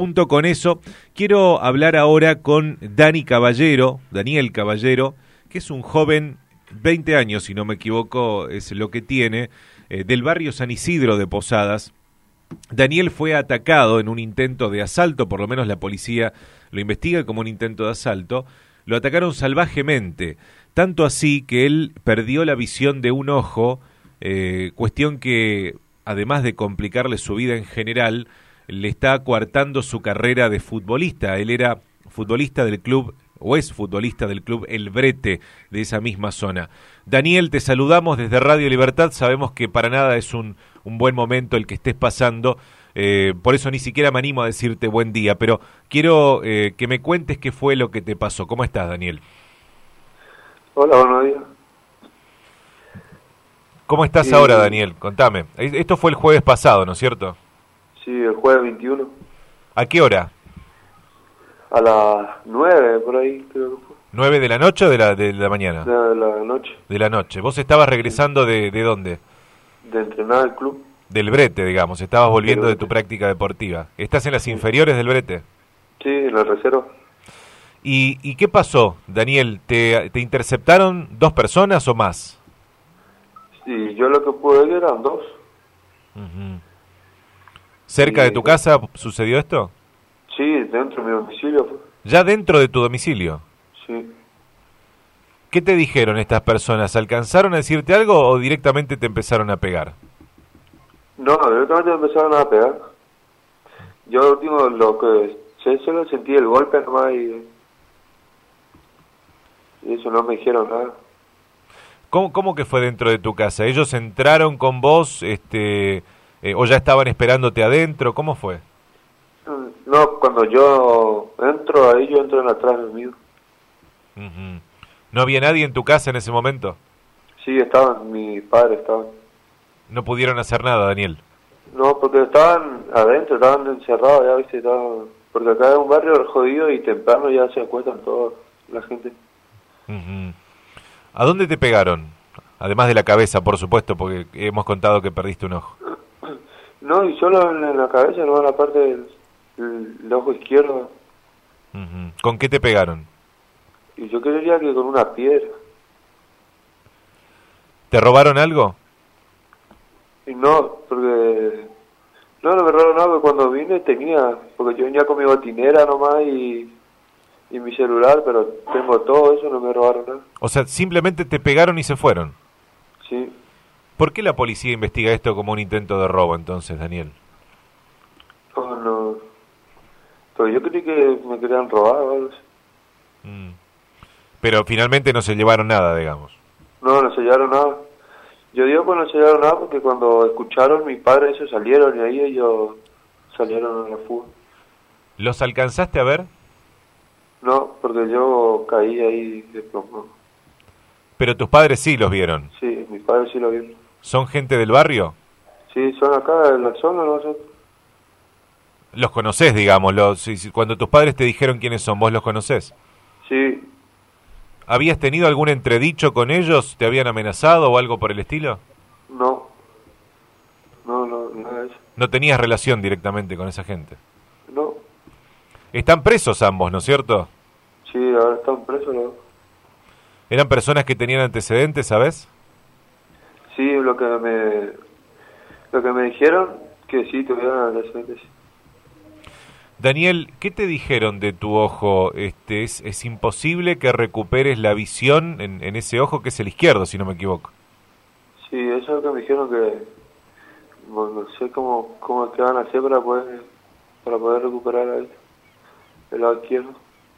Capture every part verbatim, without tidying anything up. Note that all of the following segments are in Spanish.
punto con eso. Quiero hablar ahora con Dani Caballero, Daniel Caballero, que es un joven, veinte años si no me equivoco es lo que tiene, eh, del barrio San Isidro de Posadas. Daniel fue atacado en un intento de asalto, por lo menos la policía lo investiga como un intento de asalto. Lo atacaron salvajemente, tanto así que él perdió la visión de un ojo, eh, cuestión que, además de complicarle su vida en general, le está coartando su carrera de futbolista. Él era futbolista del club, o es futbolista del club El Brete, de esa misma zona. Daniel, te saludamos desde Radio Libertad, sabemos que para nada es un, un buen momento el que estés pasando, eh, por eso ni siquiera me animo a decirte buen día, pero quiero eh, que me cuentes qué fue lo que te pasó. ¿Cómo estás, Daniel? Hola, buenos días. ¿Cómo estás sí. ahora, Daniel? Contame. Esto fue el jueves pasado, ¿no es cierto? Sí, el jueves veintiuno. ¿A qué hora? A las nueve, por ahí creo que fue. ¿nueve de la noche o de la, de la mañana? De, de la noche. De la noche. ¿Vos estabas regresando de, de dónde? De entrenar al club. Del Brete, digamos. Estabas volviendo de tu práctica deportiva. ¿Estás en las inferiores del Brete? Sí, en la reserva. ¿Y, y qué pasó, Daniel? ¿Te, te interceptaron dos personas o más? Sí, yo lo que pude ver eran dos. Uh-huh. ¿Cerca sí. de tu casa sucedió esto? Sí, dentro de mi domicilio. Fue. ¿Ya dentro de tu domicilio? Sí. ¿Qué te dijeron estas personas? ¿Alcanzaron a decirte algo o directamente te empezaron a pegar? No, directamente me empezaron a pegar. Yo lo último, lo que sé, solo sentí el golpe nomás y, y eso, no me dijeron nada. ¿Cómo, ¿Cómo que fue dentro de tu casa? ¿Ellos entraron con vos este, eh, o ya estaban esperándote adentro? ¿Cómo fue? No, cuando yo entro ahí, yo entro en atrás del mío. Uh-huh. ¿No había nadie en tu casa en ese momento? Sí, estaban, mis padres estaban. ¿No pudieron hacer nada, Daniel? No, porque estaban adentro, estaban encerrados, ya viste, estaban... porque acá es un barrio jodido y temprano ya se acuestan toda la gente. Uh-huh. ¿A dónde te pegaron? Además de la cabeza, por supuesto, porque hemos contado que perdiste un ojo. No, y solo en, en la cabeza, no en la parte del el, el ojo izquierdo. Uh-huh. ¿Con qué te pegaron? Y yo creería que con una piedra. ¿Te robaron algo? Y no, porque... No, no me robaron nada, porque cuando vine tenía... Porque yo venía con mi botinera nomás y... Y mi celular, pero tengo todo eso, no me robaron nada. O sea, simplemente te pegaron y se fueron. Sí. ¿Por qué la policía investiga esto como un intento de robo entonces, Daniel? Oh, no. Pero yo creí que me querían robar o algo así. Mm. Pero finalmente no se llevaron nada, digamos. No, no se llevaron nada. Yo digo que no se llevaron nada porque cuando escucharon mis padres ellos salieron y ahí ellos salieron a la fuga. ¿Los alcanzaste a ver? No, porque yo caí ahí de plomo. Pero tus padres sí los vieron. Sí, mis padres sí lo vieron. ¿Son gente del barrio? Sí, son acá en la zona, no sé. ¿Los conocés, digamos? Los, cuando tus padres te dijeron quiénes son, ¿vos los conocés? Sí. ¿Habías tenido algún entredicho con ellos? ¿Te habían amenazado o algo por el estilo? No. No, no, nada de eso. ¿No tenías relación directamente con esa gente? No. Están presos ambos, ¿no es cierto? Sí, ahora están presos, ¿no? ¿Eran personas que tenían antecedentes, sabes? Sí, lo que me lo que me dijeron, que sí, tuvieron antecedentes. Daniel, ¿qué te dijeron de tu ojo? Este, es, es imposible que recuperes la visión en, en ese ojo que es el izquierdo, si no me equivoco. Sí, eso es lo que me dijeron que... Bueno, no sé cómo, cómo qué van a hacer para poder, para poder recuperar el, el lado izquierdo.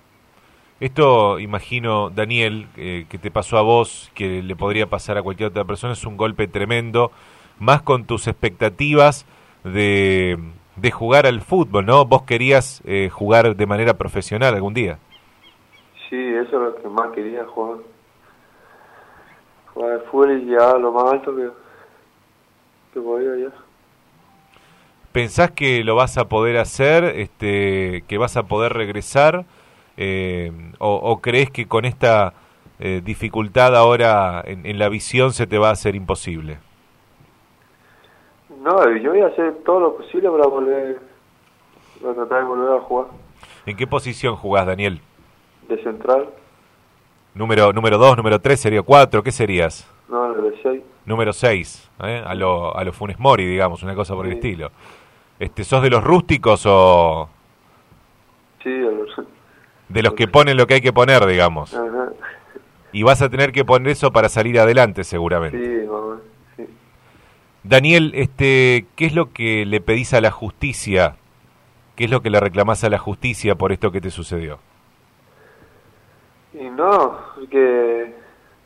Esto, imagino, Daniel, eh, que te pasó a vos, que le podría pasar a cualquier otra persona, es un golpe tremendo, más con tus expectativas de, de jugar al fútbol, ¿no? Vos querías eh, jugar de manera profesional algún día. Sí, eso es lo que más quería, jugar. Jugar al fútbol y llegar a lo más alto que, que podía ya. ¿Pensás que lo vas a poder hacer, este, que vas a poder regresar? Eh, o, ¿O crees que con esta eh, dificultad ahora en, en la visión se te va a hacer imposible? No, yo voy a hacer todo lo posible para volver para tratar de volver a jugar. ¿En qué posición jugás, Daniel? De central. Número número dos, número tres, sería cuatro, ¿qué serías? No, de seis. Número seis, ¿eh? a lo a lo Funes Mori, digamos, una cosa por Sí. el estilo. Este, ¿sos de los rústicos o Sí, a los... de los que ponen lo que hay que poner, digamos? Ajá. Y vas a tener que poner eso para salir adelante, seguramente. Sí, mamá, sí. Daniel, este, ¿qué es lo que le pedís a la justicia? ¿Qué es lo que le reclamás a la justicia por esto que te sucedió? Y no, que...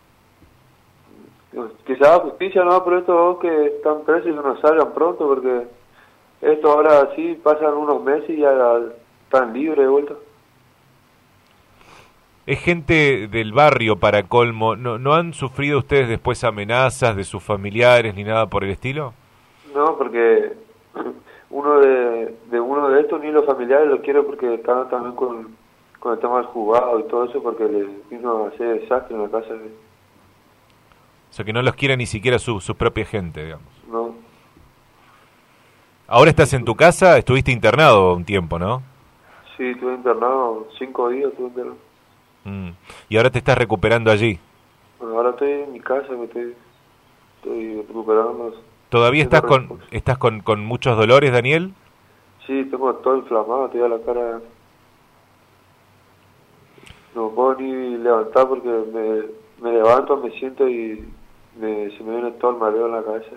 que se haga justicia, no, por estos dos que están presos y que no salgan pronto, porque esto ahora sí pasan unos meses y ya están libres de vuelta. Es gente del barrio, para colmo. ¿No, no han sufrido ustedes después amenazas de sus familiares ni nada por el estilo? No, porque uno de, de uno de estos ni los familiares lo quieren porque están también con, con el tema del juzgado y todo eso, porque le vino a hacer desastre en la casa. De... O sea, que no los quiere ni siquiera su, su propia gente, digamos. No. Ahora estás en tu casa, estuviste internado un tiempo, ¿no? Sí, estuve internado, cinco días estuve internado. Mm. Y ahora te estás recuperando allí. Bueno, ahora estoy en mi casa, me estoy, estoy recuperando. ¿Todavía estás con estás con, con muchos dolores, Daniel? Sí, tengo todo inflamado, tengo la cara... No puedo ni levantar porque me, me levanto, me siento y me, se me viene todo el mareo en la cabeza.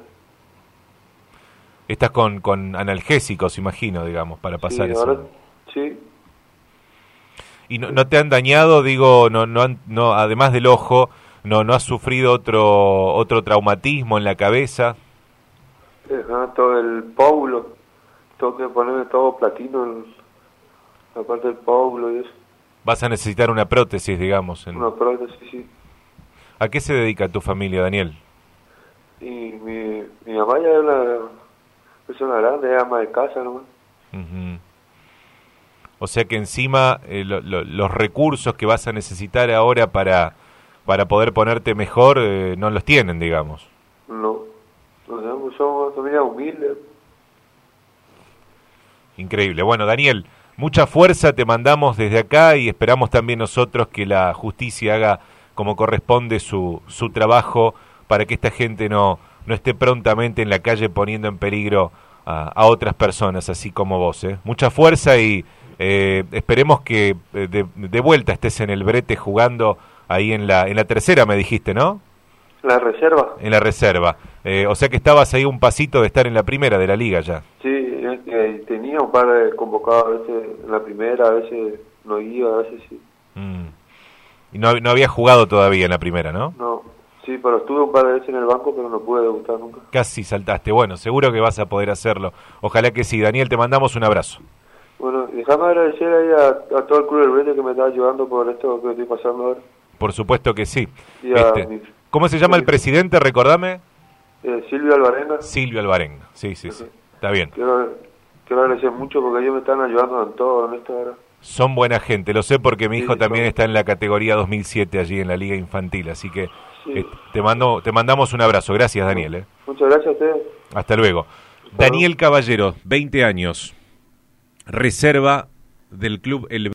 Estás con, con analgésicos, imagino, digamos, para pasar sí, eso. Ahora, sí. ¿Y no, no te han dañado, digo, no no han, no además del ojo, no no has sufrido otro otro traumatismo en la cabeza? Ajá, todo el pómulo. Tengo que ponerme todo platino en la parte del pómulo y eso. Vas a necesitar una prótesis, digamos. En... Una prótesis, sí. ¿A qué se dedica tu familia, Daniel? Y mi, mi mamá ya es una persona grande, es ama de casa nomás. Uh-huh. O sea que encima eh, lo, lo, los recursos que vas a necesitar ahora para, para poder ponerte mejor eh, no los tienen, digamos. No, no somos una familia humilde. Increíble. Bueno, Daniel, mucha fuerza te mandamos desde acá y esperamos también nosotros que la justicia haga como corresponde su, su trabajo para que esta gente no, no esté prontamente en la calle poniendo en peligro a, a otras personas, así como vos. ¿eh? Mucha fuerza y eh, esperemos que de, de vuelta estés en el brete jugando ahí en la, en la tercera, me dijiste, ¿no? La reserva. En la reserva. Eh, o sea que estabas ahí un pasito de estar en la primera de la liga ya. Sí, eh, tenía un par de convocados, a veces en la primera, a veces no iba, a veces sí. Mm. Y no, no había jugado todavía en la primera, ¿no? No, sí, pero estuve un par de veces en el banco, pero no pude debutar nunca. Casi saltaste. Bueno, seguro que vas a poder hacerlo. Ojalá que sí. Daniel, te mandamos un abrazo. Bueno, déjame agradecer ahí a, a todo el Club del Brete que me está ayudando por esto que estoy pasando ahora. Por supuesto que sí. Y a Este, mi- ¿Cómo se llama el presidente? Recordame. Eh, Silvio Alvarenga. Silvio Alvarenga. Sí, sí, sí. Está bien. Quiero, quiero agradecer mucho porque ellos me están ayudando en todo en esto ahora. Son buena gente. Lo sé porque mi Sí, hijo también son- está en la categoría dos mil siete allí en la Liga Infantil. Así que Sí. eh, te mando, te mandamos un abrazo. Gracias, Daniel. ¿eh? Muchas gracias a ustedes. Hasta luego. Hasta Daniel Caballero, veinte años. Reserva del club El